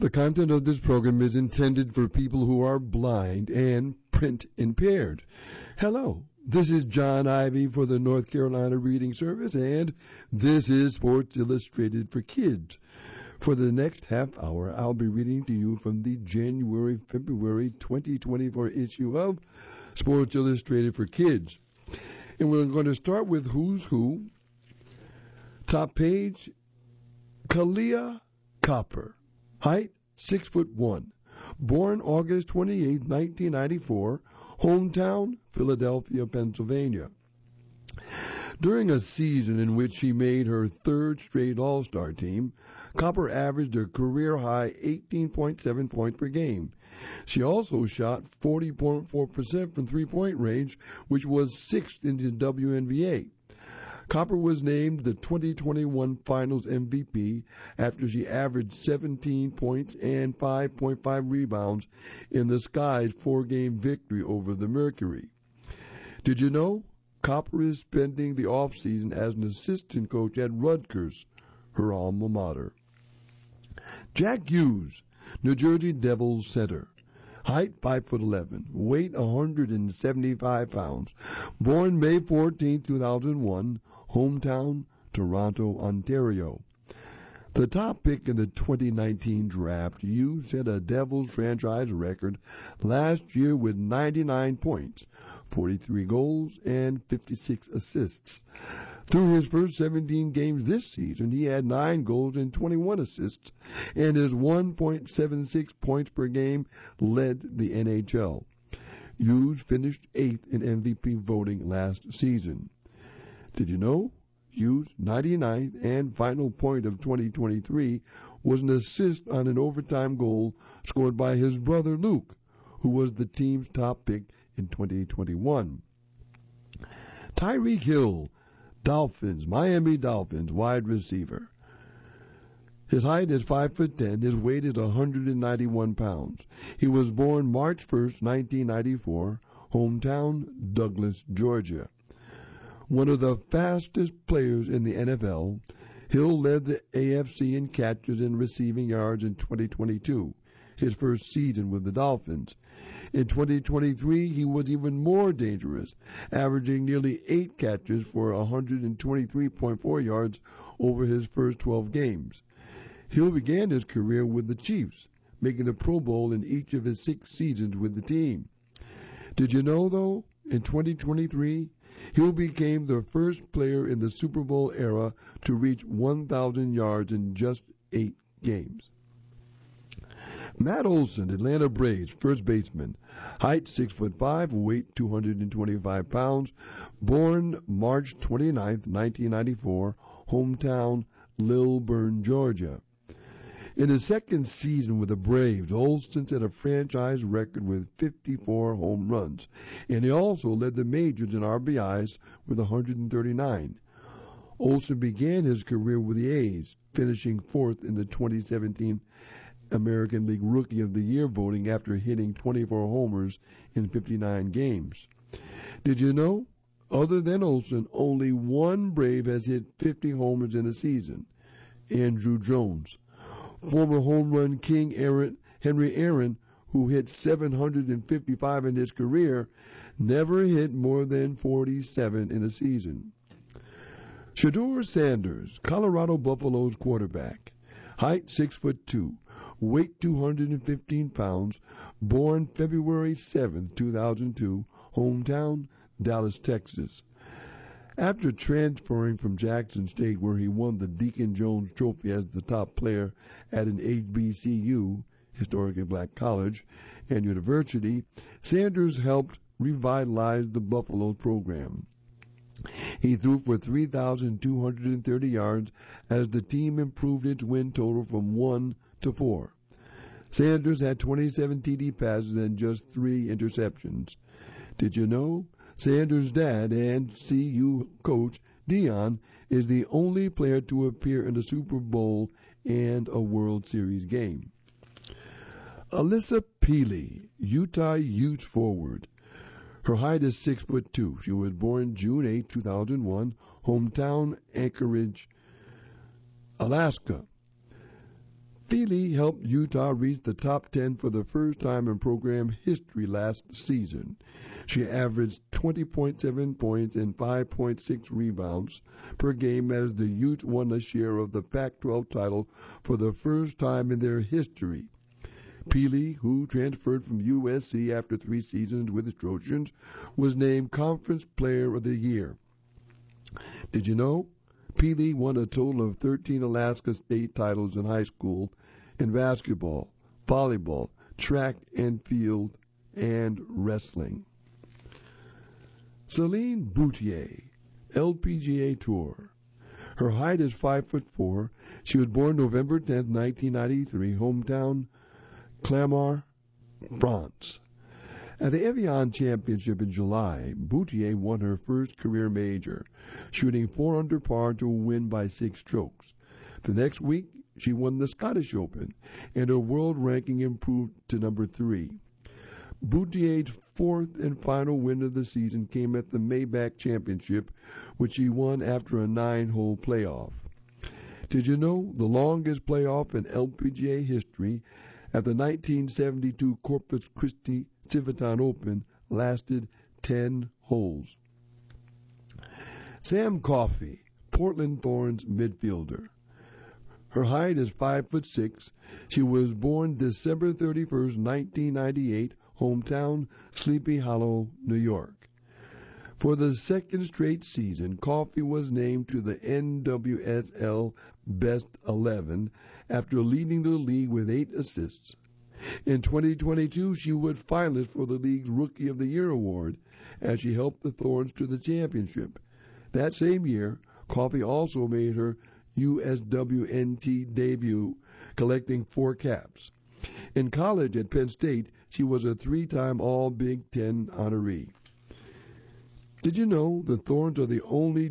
The content of this program is intended for people who are blind and print impaired. Hello, this is John Ivy for the North Carolina Reading Service, and this is Sports Illustrated for Kids. For the next half hour, I'll be reading to you from the January-February 2024 issue of Sports Illustrated for Kids. And we're going to start with Who's Who. Top page, Kahleah Copper. Height, 6'1". Born August 28, 1994. Hometown, Philadelphia, Pennsylvania. During a season in which she made her third straight All-Star team, Copper averaged a career-high 18.7 points per game. She also shot 40.4% from three-point range, which was sixth in the WNBA. Copper was named the 2021 Finals MVP after she averaged 17 points and 5.5 rebounds in the Sky's four-game victory over the Mercury. Did you know Copper is spending the offseason as an assistant coach at Rutgers, her alma mater? Jack Hughes, New Jersey Devils center. Height 5'11", weight 175 pounds. Born May 14, 2001, hometown Toronto, Ontario. The top pick in the 2019 draft, Hughes set a Devils franchise record last year with 99 points, 43 goals, and 56 assists. Through his first 17 games this season, he had 9 goals and 21 assists, and his 1.76 points per game led the NHL. Hughes finished 8th in MVP voting last season. Did you know Hughes' 99th and final point of 2023 was an assist on an overtime goal scored by his brother Luke, who was the team's top pick in 2021. Tyreek Hill, Miami Dolphins wide receiver. His height is 5'10". His weight is 191 pounds. He was born March 1st, 1994, hometown Douglas, Georgia. One of the fastest players in the NFL, Hill led the AFC in catches and receiving yards in 2022, his first season with the Dolphins. In 2023, he was even more dangerous, averaging nearly 8 catches for 123.4 yards over his first 12 games. Hill began his career with the Chiefs, making the Pro Bowl in each of his 6 seasons with the team. Did you know, though, in 2023, Hill became the first player in the Super Bowl era to reach 1,000 yards in just 8 games. Matt Olson, Atlanta Braves, first baseman. Height 6'5", weight 225 pounds. Born March 29, 1994, hometown Lilburn, Georgia. In his second season with the Braves, Olson set a franchise record with 54 home runs, and he also led the majors in RBIs with 139. Olson began his career with the A's, finishing 4th in the 2017 American League Rookie of the Year voting after hitting 24 homers in 59 games. Did you know, other than Olson, only one Brave has hit 50 homers in a season? Andrew Jones. Former home run king Henry Aaron, who hit 755 in his career, never hit more than 47 in a season. Shedeur Sanders, Colorado Buffaloes quarterback. Height 6'2", weight 215 pounds, born February 7, 2002, hometown Dallas, Texas. After transferring from Jackson State, where he won the Deacon Jones Trophy as the top player at an HBCU, historically black college, and university, Sanders helped revitalize the Buffalo program. He threw for 3,230 yards as the team improved its win total from 1 to 4. Sanders had 27 TD passes and just 3 interceptions. Did you know Sanders' dad and CU coach Deion is the only player to appear in a Super Bowl and a World Series game? Alyssa Peely, Utah Utes forward. Her height is 6'2". She was born June 8, 2001, hometown Anchorage, Alaska. Feely helped Utah reach the top 10 for the first time in program history last season. She averaged 20.7 points and 5.6 rebounds per game as the Utes won a share of the Pac-12 title for the first time in their history. Feely, who transferred from USC after 3 seasons with the Trojans, was named Conference Player of the Year. Did you know? Feely won a total of 13 Alaska State titles in high school in basketball, volleyball, track and field, and wrestling. Celine Boutier, LPGA Tour. Her height is 5'4". She was born November 10, 1993, hometown Clermont, France. At the Evian Championship in July, Boutier won her first career major, shooting 4 under par to win by 6 strokes. The next week, she won the Scottish Open, and her world ranking improved to number 3. Boutier's fourth and final win of the season came at the Maybach Championship, which she won after a 9-hole playoff. Did you know the longest playoff in LPGA history at the 1972 Corpus Christi Civitan Open lasted 10 holes? Sam Coffey, Portland Thorns midfielder. Her height is 5'6". She was born December 31st, 1998, hometown Sleepy Hollow, New York. For the second straight season, Coffey was named to the NWSL Best 11 after leading the league with 8 assists. In 2022, she was finalist for the league's Rookie of the Year award as she helped the Thorns to the championship. That same year, Coffey also made her USWNT debut, collecting 4 caps. In college at Penn State, she was a 3-time All-Big Ten honoree. Did you know the Thorns are the only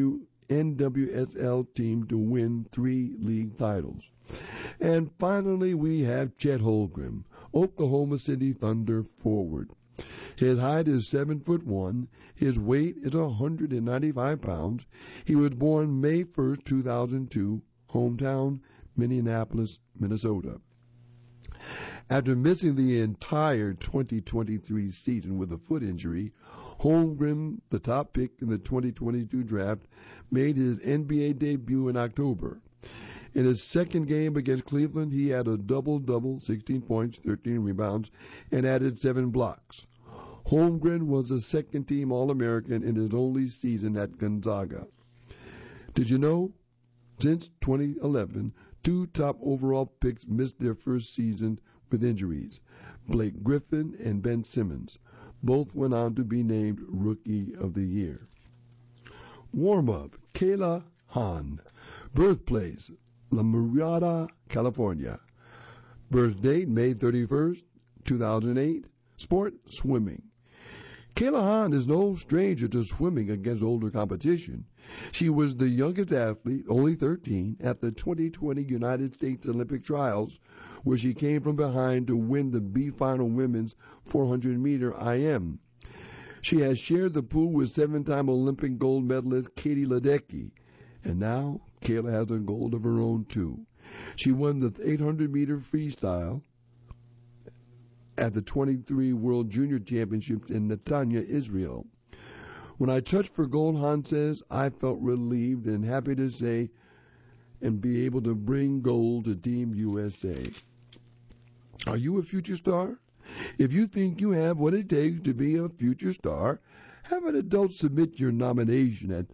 NWSL team to win 3 league titles? And finally, we have Chet Holmgren, Oklahoma City Thunder forward. His height is 7'1". His weight is 195 pounds. He was born May 1st, 2002, hometown Minneapolis, Minnesota. After missing the entire 2023 season with a foot injury, Holmgren, the top pick in the 2022 draft, made his NBA debut in October. In his second game against Cleveland, he had a double-double, 16 points, 13 rebounds, and added 7 blocks. Holmgren was a second-team All-American in his only season at Gonzaga. Did you know? Since 2011, 2 top overall picks missed their first season with injuries, Blake Griffin and Ben Simmons. Both went on to be named Rookie of the Year. Warm-up, Kayla Hahn. Birthplace, La Mirada, California. Birth date, May 31st, 2008. Sport, swimming. Kayla Hahn is no stranger to swimming against older competition. She was the youngest athlete, only 13, at the 2020 United States Olympic Trials, where she came from behind to win the B-final women's 400-meter IM. She has shared the pool with 7-time Olympic gold medalist Katie Ledecky, and now Kayla has a gold of her own, too. She won the 800-meter freestyle at the 23 World Junior Championships in Netanya, Israel. When I touched for gold, Hahn says, I felt relieved and happy to say and be able to bring gold to Team USA. Are you a future star? If you think you have what it takes to be a future star, have an adult submit your nomination at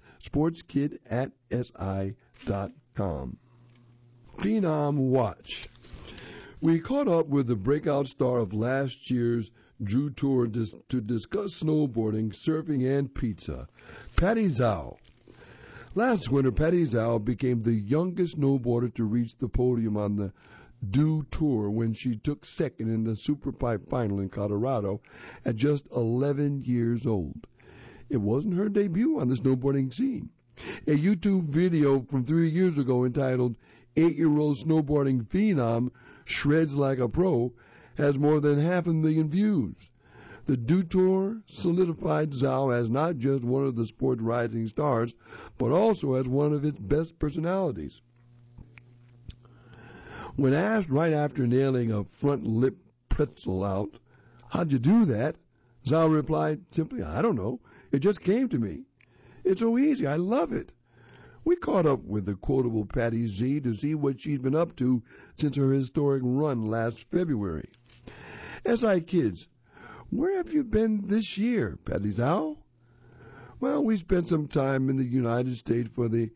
sportskid@si.com. Phenom Watch. We caught up with the breakout star of last year's Drew Tour to discuss snowboarding, surfing, and pizza, Patty Zhao. Last winter, Patty Zhao became the youngest snowboarder to reach the podium on the Dew Tour when she took second in the Superpipe final in Colorado at just 11 years old. It wasn't her debut on the snowboarding scene. A YouTube video from 3 years ago entitled 8-year-old snowboarding phenom shreds like a pro has more than 500,000 views. The Dew Tour solidified Zhao as not just one of the sport's rising stars, but also as one of its best personalities. When asked right after nailing a front lip pretzel out, "How'd you do that?" Zhao replied simply, "I don't know. It just came to me. It's so easy. I love it." We caught up with the quotable Patty Z to see what she'd been up to since her historic run last February. SI kids, where have you been this year, Patty Zhao? Well, we spent some time in the United States for the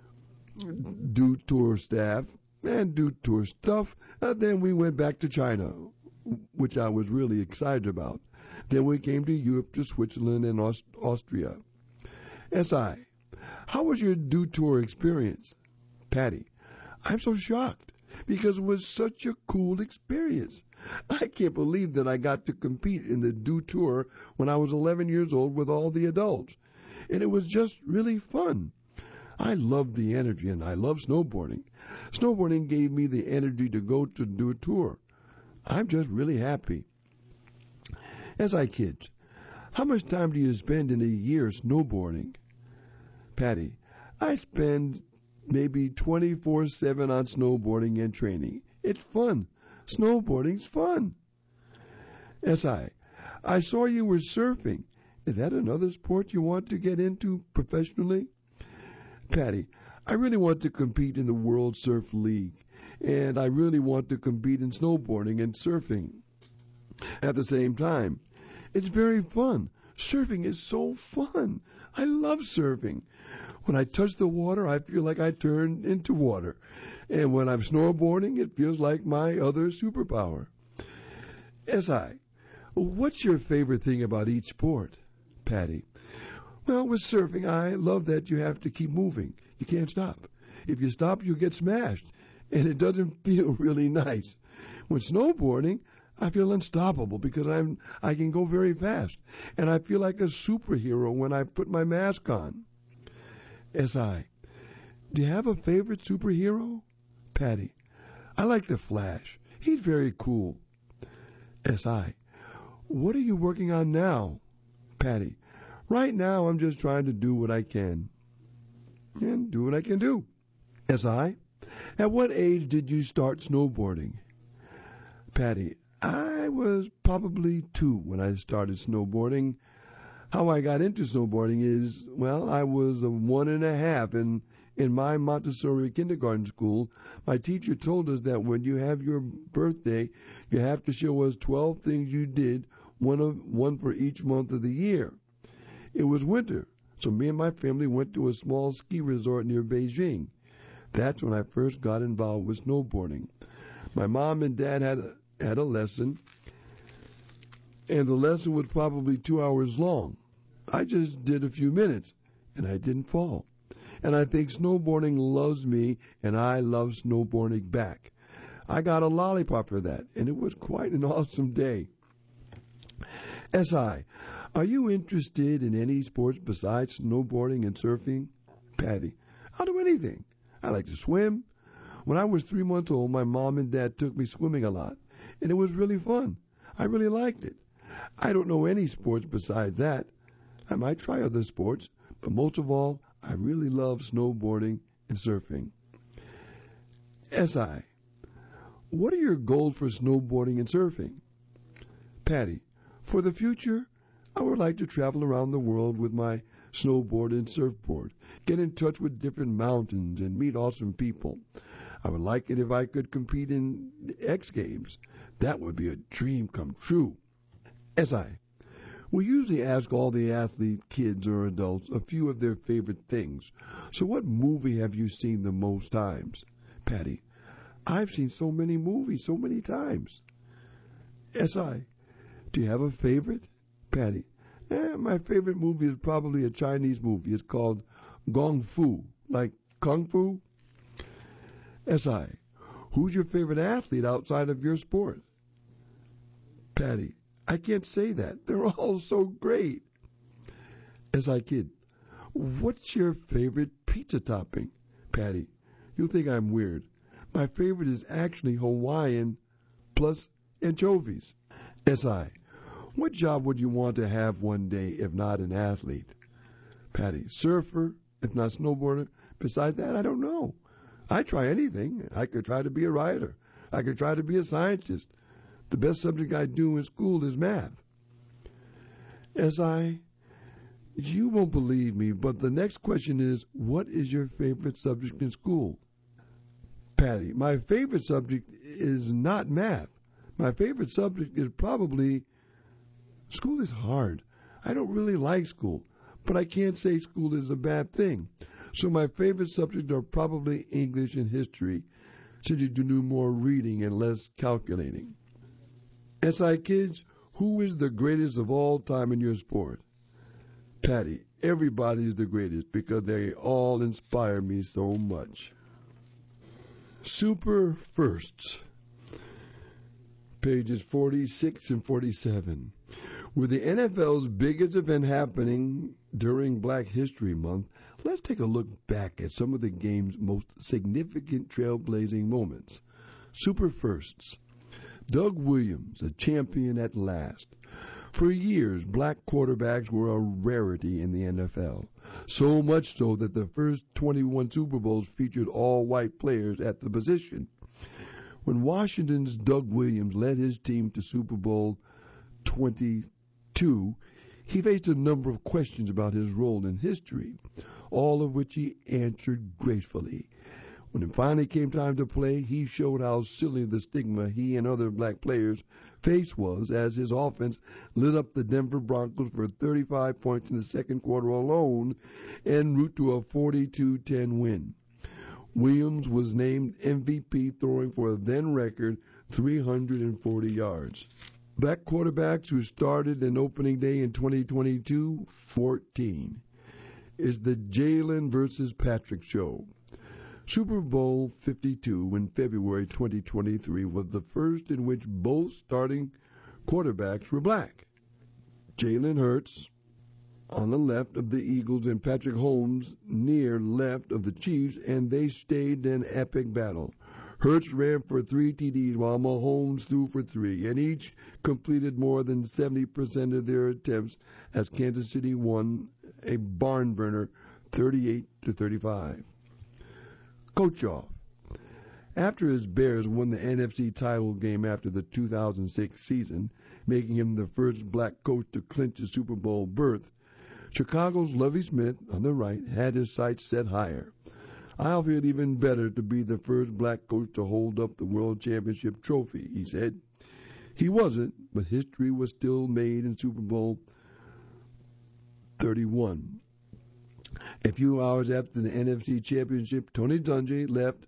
Do Tour staff and Do Tour stuff. Then we went back to China, which I was really excited about. Then we came to Europe, to Switzerland and Austria. SI, how was your Do Tour experience? Patty, I'm so shocked because it was such a cool experience. I can't believe that I got to compete in the Do Tour when I was 11 years old with all the adults. And it was just really fun. I loved the energy and I love snowboarding. Snowboarding gave me the energy to go to Do Tour. I'm just really happy. SI kids, how much time do you spend in a year snowboarding? Patty, I spend maybe 24/7 on snowboarding and training. It's fun. Snowboarding's fun. SI, I saw you were surfing. Is that another sport you want to get into professionally? Patty, I really want to compete in the World Surf League, and I really want to compete in snowboarding and surfing at the same time. It's very fun. Surfing is so fun. I love surfing. When I touch the water, I feel like I turn into water. And when I'm snowboarding, it feels like my other superpower. SI, what's your favorite thing about each sport? Patty, well, with surfing, I love that you have to keep moving. You can't stop. If you stop, you get smashed, and it doesn't feel really nice. When snowboarding, I feel unstoppable because I can go very fast, and I feel like a superhero when I put my mask on. SI, do you have a favorite superhero? Patty, I like the Flash. He's very cool. SI, what are you working on now? Patty, right now I'm just trying to do what I can. And do what I can do. SI, at what age did you start snowboarding? Patty, I was probably 2 when I started snowboarding. How I got into snowboarding is, well, I was a 1.5 in my Montessori kindergarten school. My teacher told us that when you have your birthday, you have to show us 12 things you did, one for each month of the year. It was winter, so me and my family went to a small ski resort near Beijing. That's when I first got involved with snowboarding. My mom and dad had a lesson, and the lesson was probably 2 hours long. I just did a few minutes, and I didn't fall. And I think snowboarding loves me, and I love snowboarding back. I got a lollipop for that, and it was quite an awesome day. SI, are you interested in any sports besides snowboarding and surfing? Patty, I'll do anything. I like to swim. When I was 3 months old, my mom and dad took me swimming a lot, and it was really fun. I really liked it. I don't know any sports besides that. I might try other sports, but most of all, I really love snowboarding and surfing. SI, what are your goals for snowboarding and surfing? Patty, for the future, I would like to travel around the world with my snowboard and surfboard, get in touch with different mountains, and meet awesome people. I would like it if I could compete in the X Games. That would be a dream come true. SI, we usually ask all the athlete kids or adults a few of their favorite things. So what movie have you seen the most times? Patty, I've seen so many movies so many times. SI, do you have a favorite? Patty, my favorite movie is probably a Chinese movie. It's called Gong Fu, like Kung Fu. SI, who's your favorite athlete outside of your sport? Patty, I can't say that. They're all so great. SI kid, what's your favorite pizza topping? Patty, you'll think I'm weird. My favorite is actually Hawaiian plus anchovies. SI, what job would you want to have one day if not an athlete? Patty, surfer, if not snowboarder. Besides that, I don't know. I'd try anything. I could try to be a writer. I could try to be a scientist. The best subject I do in school is math. You won't believe me, but the next question is, what is your favorite subject in school? Patty, my favorite subject is not math. My favorite subject is probably school is hard. I don't really like school, but I can't say school is a bad thing. So my favorite subjects are probably English and history, since you do more reading and less calculating. SI kids, who is the greatest of all time in your sport? Patty, everybody is the greatest because they all inspire me so much. Super Firsts, pages 46 and 47. With the NFL's biggest event happening during Black History Month, let's take a look back at some of the game's most significant trailblazing moments. Super Firsts. Doug Williams, a champion at last. For years, black quarterbacks were a rarity in the NFL, so much so that the first 21 Super Bowls featured all white players at the position. When Washington's Doug Williams led his team to Super Bowl 22, he faced a number of questions about his role in history, all of which he answered gracefully. When it finally came time to play, he showed how silly the stigma he and other black players faced was as his offense lit up the Denver Broncos for 35 points in the second quarter alone en route to a 42-10 win. Williams was named MVP, throwing for a then-record 340 yards. Black quarterbacks who started an opening day in 2022, 14. Is the Jalen versus Patrick show. Super Bowl 52 in February 2023 was the first in which both starting quarterbacks were black. Jalen Hurts on the left of the Eagles and Patrick Mahomes near left of the Chiefs, and they stayed an epic battle. Hurts ran for 3 TDs while Mahomes threw for 3, and each completed more than 70% of their attempts as Kansas City won a barn burner 38-35. Coach off. After his Bears won the NFC title game after the 2006 season, making him the first black coach to clinch a Super Bowl berth, Chicago's Lovie Smith, on the right, had his sights set higher. I'll feel even better to be the first black coach to hold up the World Championship trophy, he said. He wasn't, but history was still made in Super Bowl 31. A few hours after the NFC Championship, Tony Dungy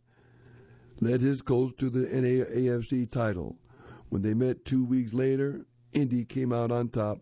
led his Colts to the AFC title. When they met 2 weeks later, Indy came out on top,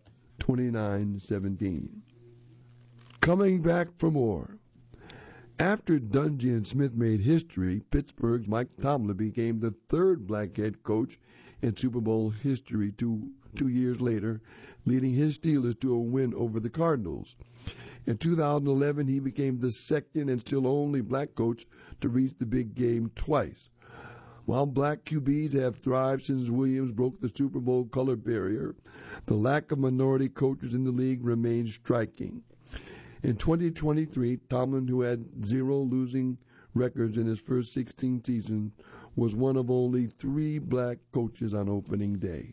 29-17. Coming back for more. After Dungy and Smith made history, Pittsburgh's Mike Tomlin became the third black head coach in Super Bowl history 2 years later, leading his Steelers to a win over the Cardinals. In 2011, he became the second and still only black coach to reach the big game twice. While black QBs have thrived since Williams broke the Super Bowl color barrier, the lack of minority coaches in the league remains striking. In 2023, Tomlin, who had 0 losing records in his first 16 seasons, was one of only 3 black coaches on opening day.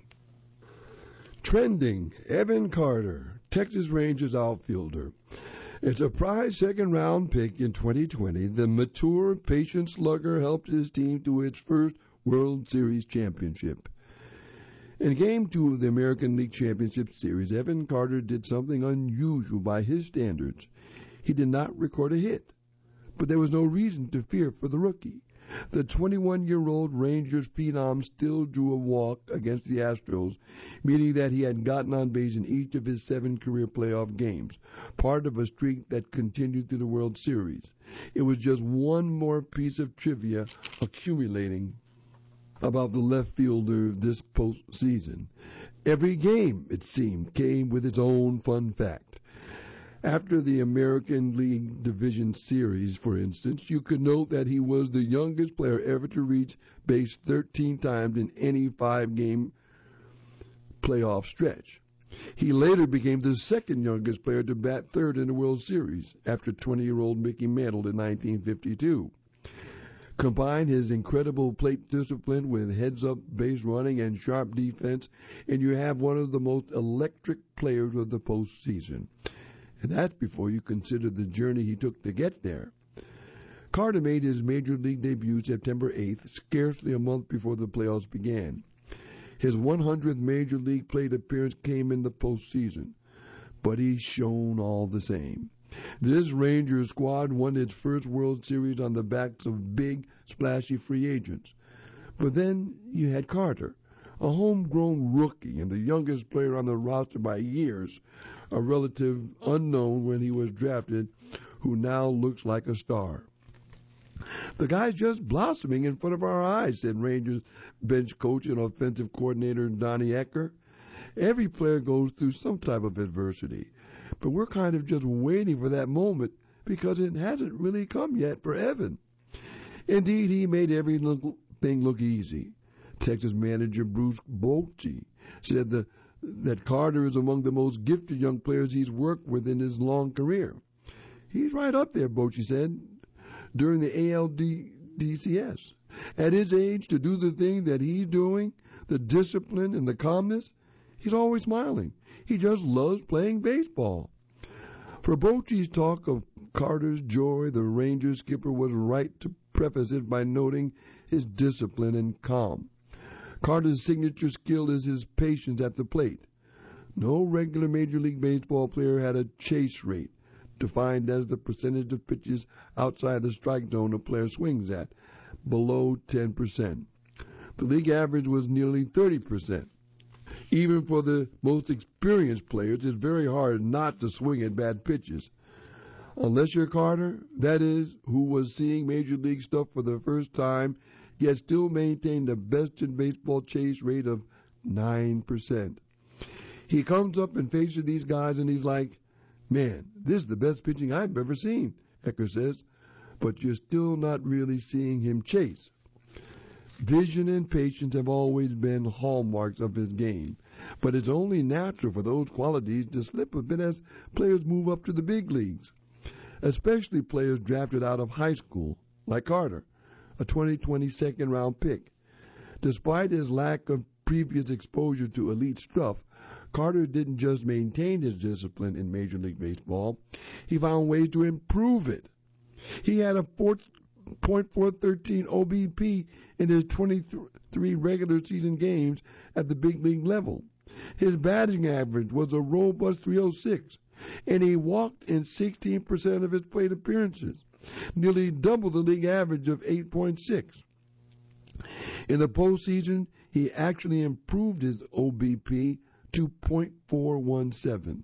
Trending, Evan Carter, Texas Rangers outfielder. A surprise second-round pick in 2020, the mature, patient slugger helped his team to its first World Series championship. In Game 2 of the American League Championship Series, Evan Carter did something unusual by his standards. He did not record a hit, but there was no reason to fear for the rookie. The 21-year-old Rangers phenom still drew a walk against the Astros, meaning that he had gotten on base in each of his 7 career playoff games, part of a streak that continued through the World Series. It was just one more piece of trivia accumulating about the left fielder this postseason. Every game, it seemed, came with its own fun fact. After the American League Division Series, for instance, you could note that he was the youngest player ever to reach base 13 times in any 5-game playoff stretch. He later became the second youngest player to bat third in the World Series, after 20-year-old Mickey Mantle in 1952. Combine his incredible plate discipline with heads-up base running and sharp defense, and you have one of the most electric players of the postseason. And that's before you consider the journey he took to get there. Carter made his Major League debut September 8th, scarcely a month before the playoffs began. His 100th Major League plate appearance came in the postseason, but he shone all the same. This Rangers squad won its first World Series on the backs of big, splashy free agents. But then you had Carter, a homegrown rookie and the youngest player on the roster by years, a relative unknown when he was drafted, who now looks like a star. The guy's just blossoming in front of our eyes, said Rangers bench coach and offensive coordinator Donnie Ecker. Every player goes through some type of adversity, but we're kind of just waiting for that moment because it hasn't really come yet for Evan. Indeed, he made everything look easy. Texas manager Bruce Bochy said that Carter is among the most gifted young players he's worked with in his long career. He's right up there, Bochy said, during the ALDCS. At his age, to do the thing that he's doing, the discipline and the calmness, he's always smiling. He just loves playing baseball. For Bochy's talk of Carter's joy, the Rangers skipper was right to preface it by noting his discipline and calm. Carter's signature skill is his patience at the plate. No regular Major League Baseball player had a chase rate, defined as the percentage of pitches outside the strike zone a player swings at, below 10%. The league average was nearly 30%. Even for the most experienced players, it's very hard not to swing at bad pitches. Unless you're Carter, that is, who was seeing Major League stuff for the first time, yet still maintained the best in baseball chase rate of 9%. He comes up and faces these guys and he's like, man, this is the best pitching I've ever seen, Ecker says, but you're still not really seeing him chase. Vision and patience have always been hallmarks of his game, but it's only natural for those qualities to slip a bit as players move up to the big leagues, especially players drafted out of high school, like Carter, a 2020 second-round pick. Despite his lack of previous exposure to elite stuff, Carter didn't just maintain his discipline in Major League Baseball, he found ways to improve it. He had a .413 OBP in his 23 regular season games at the big league level. His batting average was a robust .306, and he walked in 16% of his plate appearances, nearly double the league average of 8.6. In the postseason, he actually improved his OBP to .417.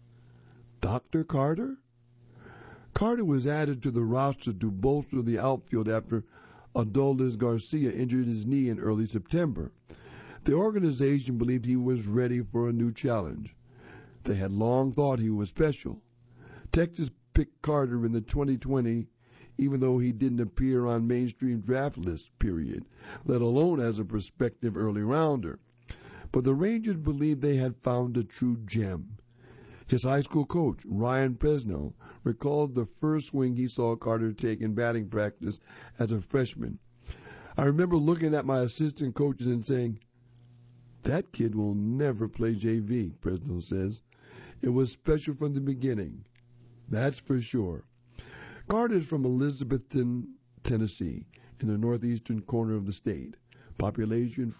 Dr. Carter? Carter was added to the roster to bolster the outfield after Adolis Garcia injured his knee in early September. The organization believed he was ready for a new challenge. They had long thought he was special. Texas picked Carter in the 2020, even though he didn't appear on mainstream draft lists, period, let alone as a prospective early rounder. But the Rangers believed they had found a true gem. His high school coach, Ryan Presnell, recalled the first swing he saw Carter take in batting practice as a freshman. I remember looking at my assistant coaches and saying, that kid will never play JV, Presnell says. It was special from the beginning. That's for sure. Carter is from Elizabethton, Tennessee, in the northeastern corner of the state. Population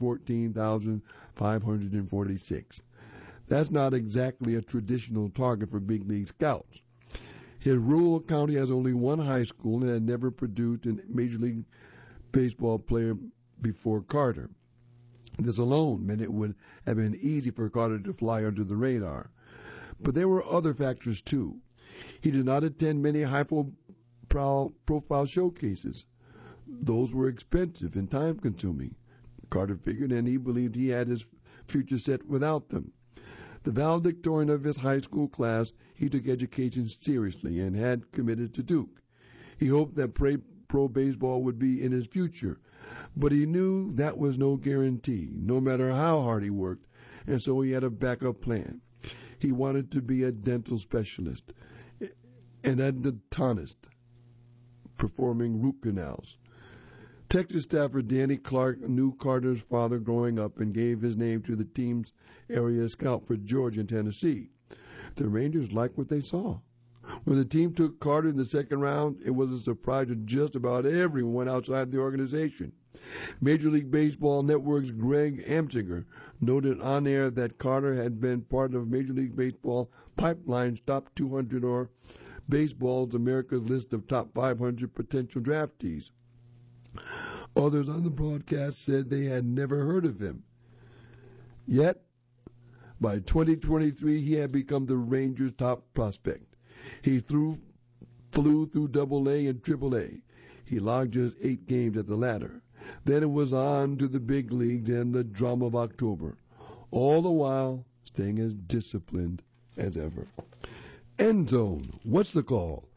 14,546. That's not exactly a traditional target for big league scouts. His rural county has only one high school and had never produced a Major League Baseball player before Carter. This alone meant it would have been easy for Carter to fly under the radar. But there were other factors too. He did not attend many high-profile showcases. Those were expensive and time-consuming, Carter figured, and he believed he had his future set without them. The valedictorian of his high school class, he took education seriously and had committed to Duke. He hoped that pro baseball would be in his future, but he knew that was no guarantee, no matter how hard he worked, and so he had a backup plan. He wanted to be a dental specialist, an endodontist, performing root canals. Texas staffer Danny Clark knew Carter's father growing up and gave his name to the team's area scout for Georgia and Tennessee. The Rangers liked what they saw. When the team took Carter in the second round, it was a surprise to just about everyone outside the organization. Major League Baseball Network's Greg Amsinger noted on air that Carter had been part of Major League Baseball Pipeline's top 200 or Baseball's America's list of top 500 potential draftees. Others on the broadcast said they had never heard of him. Yet, by 2023, he had become the Rangers' top prospect. He flew through Double-A and Triple-A. He logged just 8 games at the latter. Then it was on to the big leagues and the drama of October, all the while staying as disciplined as ever. End zone. What's the call?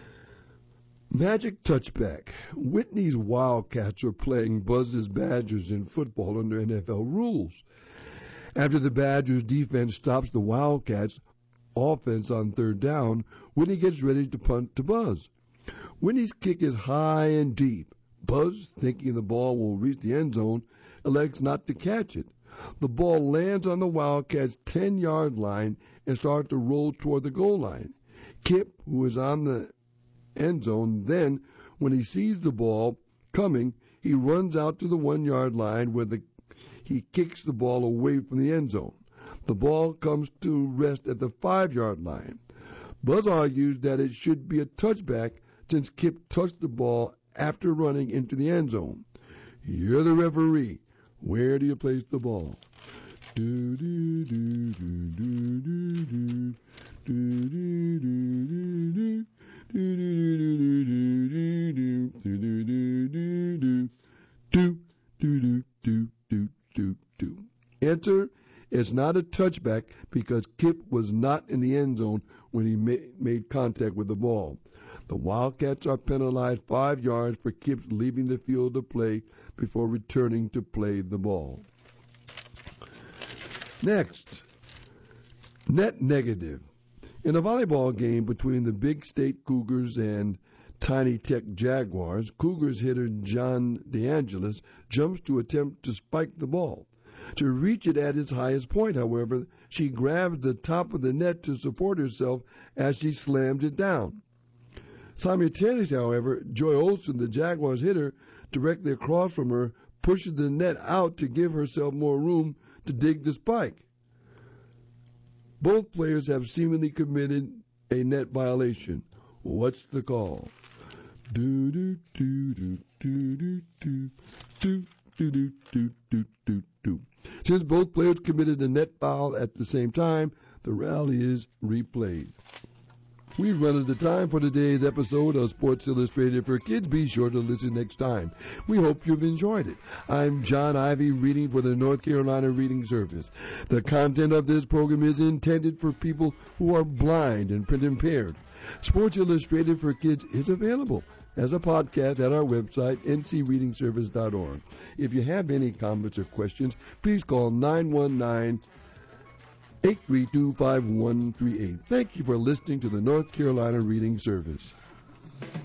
Magic touchback. Whitney's Wildcats are playing Buzz's Badgers in football under NFL rules. After the Badgers defense stops the Wildcats offense on third down, Whitney gets ready to punt to Buzz. Whitney's kick is high and deep. Buzz, thinking the ball will reach the end zone, elects not to catch it. The ball lands on the Wildcats' 10-yard line and starts to roll toward the goal line. Kip, who is on the end zone, then, when he sees the ball coming, he runs out to the 1-yard line where he kicks the ball away from the end zone. The ball comes to rest at the 5-yard line. Buzz argues that it should be a touchback since Kip touched the ball after running into the end zone. You're the referee. Where do you place the ball? Do do do do do do do do do do do. Answer: it's not a touchback because Kip was not in the end zone when he made contact with the ball. The Wildcats are penalized 5 yards for Kip leaving the field of play before returning to play the ball. Next, net negative. In a volleyball game between the Big State Cougars and Tiny Tech Jaguars, Cougars hitter John DeAngelis jumps to attempt to spike the ball. To reach it at its highest point, however, she grabs the top of the net to support herself as she slams it down. Simultaneously, however, Joy Olson, the Jaguars hitter, directly across from her, pushes the net out to give herself more room to dig the spike. Both players have seemingly committed a net violation. What's the call? Do do do do do do do do do do do do do. Since both players committed a net foul at the same time, the rally is replayed. We've run out of time for today's episode of Sports Illustrated for Kids. Be sure to listen next time. We hope you've enjoyed it. I'm John Ivy, reading for the North Carolina Reading Service. The content of this program is intended for people who are blind and print impaired. Sports Illustrated for Kids is available as a podcast at our website, ncreadingservice.org. If you have any comments or questions, please call 919-832-5138. Thank you for listening to the North Carolina Reading Service.